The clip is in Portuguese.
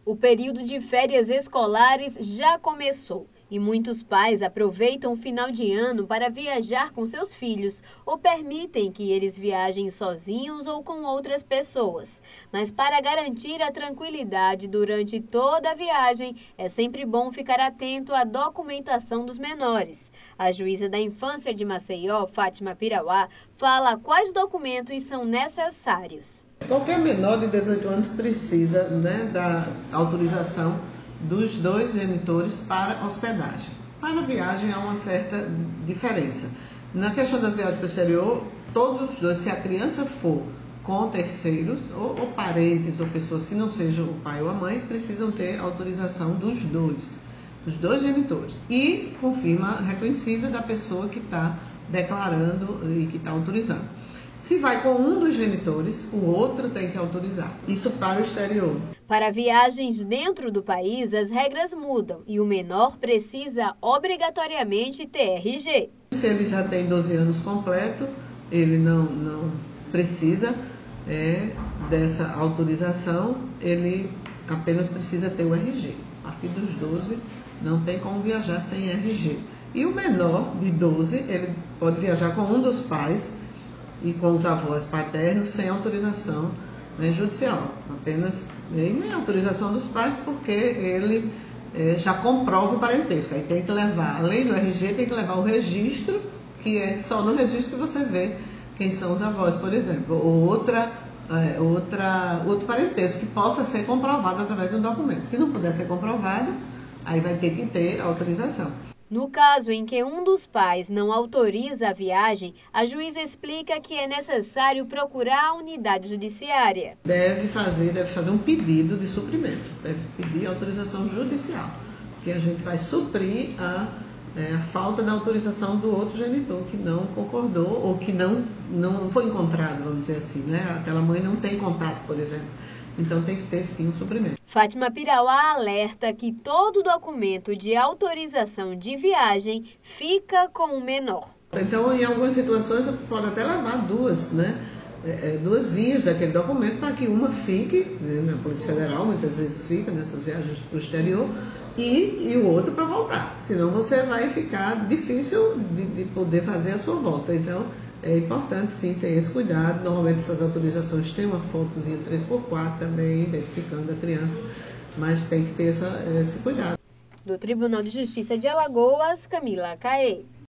O período de férias escolares já começou e muitos pais aproveitam o final de ano para viajar com seus filhos ou permitem que eles viajem sozinhos ou com outras pessoas. Mas para garantir a tranquilidade durante toda a viagem, é sempre bom ficar atento à documentação dos menores. A juíza da infância de Maceió, Fátima Pirauá, fala quais documentos são necessários. Qualquer menor de 18 anos precisa, da autorização dos dois genitores para hospedagem. Para a viagem há uma certa diferença. Na questão das viagens para o exterior, todos os dois, se a criança for com terceiros ou parentes ou pessoas que não sejam o pai ou a mãe, precisam ter autorização dos dois genitores. E confirma reconhecida da pessoa que está declarando e que está autorizando. Se vai com um dos genitores, o outro tem que autorizar. Isso para o exterior. Para viagens dentro do país, as regras mudam e o menor precisa obrigatoriamente ter RG. Se ele já tem 12 anos completo, ele não precisa dessa autorização, ele apenas precisa ter o RG. A partir dos 12, não tem como viajar sem RG. E o menor de 12, ele pode viajar com um dos pais e com os avós paternos sem autorização judicial, apenas nem autorização dos pais, porque ele já comprova o parentesco. Aí tem que levar, além do RG, tem que levar o registro, que é só no registro que você vê quem são os avós, por exemplo, ou outro parentesco que possa ser comprovado através de um documento. Se não puder ser comprovado, aí vai ter que ter autorização. No caso em que um dos pais não autoriza a viagem, a juíza explica que é necessário procurar a unidade judiciária. Deve fazer um pedido de suprimento, deve pedir autorização judicial, que a gente vai suprir a falta da autorização do outro genitor que não concordou ou que não foi encontrado, vamos dizer assim, Aquela mãe não tem contato, por exemplo. Então tem que ter sim um suprimento. Fátima Pirauá alerta que todo documento de autorização de viagem fica com o menor. Então, em algumas situações, pode até levar duas vias daquele documento para que uma fique, na Polícia Federal, muitas vezes fica nessas viagens para o exterior, e o outro para voltar. Senão você vai ficar difícil de poder fazer a sua volta. Então, é importante sim ter esse cuidado. Normalmente essas autorizações têm uma fotozinha 3x4 também, identificando a criança, mas tem que ter esse cuidado. Do Tribunal de Justiça de Alagoas, Camila Caê.